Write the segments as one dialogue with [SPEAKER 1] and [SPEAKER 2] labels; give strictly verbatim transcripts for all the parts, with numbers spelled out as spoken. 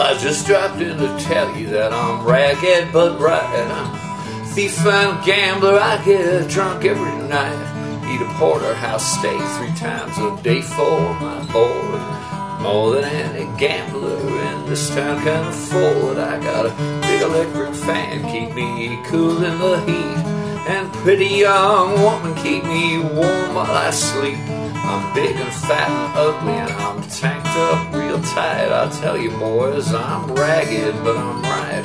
[SPEAKER 1] I just dropped in to tell you that I'm ragged but right. I'm a thief and gambler, I get drunk every night. Eat a porterhouse steak three times a day for my board. More than any gambler in this town can afford. I got a big electric fan, keep me cool in the heat. And pretty young woman keep me warm while I sleep. I'm big and fat and ugly and I'm tanked up real tight. I'll tell you boys, I'm ragged but I'm right.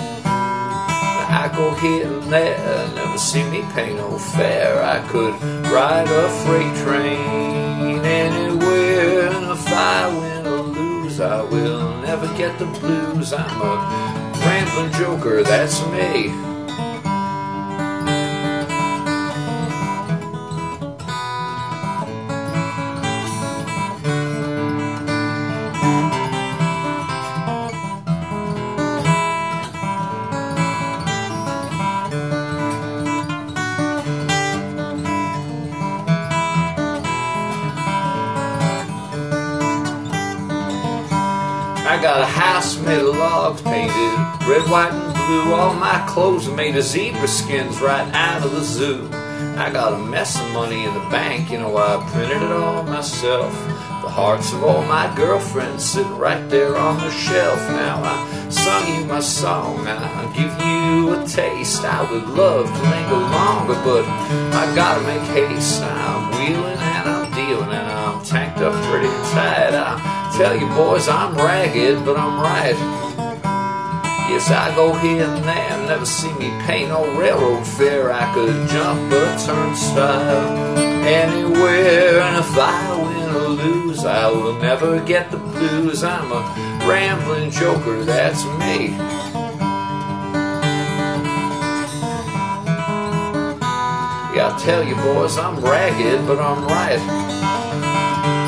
[SPEAKER 1] I go here and there, never see me pay no fare. I could ride a freight train anywhere, and if I win or lose, I will never get the blues. I'm a rambling joker, that's me. I got a house made of logs painted red, white, and blue. All my clothes are made of zebra skins right out of the zoo. I got a mess of money in the bank, you know I printed it all myself. The hearts of all my girlfriends sitting right there on the shelf. Now I sung you my song, I'll give you a taste. I would love to linger longer, but I gotta make haste. I'm wheeling and I'm dealing and I'm tanked up pretty tight. I tell you boys, I'm ragged, but I'm right. Yes, I go here and there, never see me pay no railroad fare. I could jump a turnstile anywhere, and if I win or lose, I will never get the blues. I'm a rambling joker, that's me. Yeah, I tell you boys, I'm ragged, but I'm right.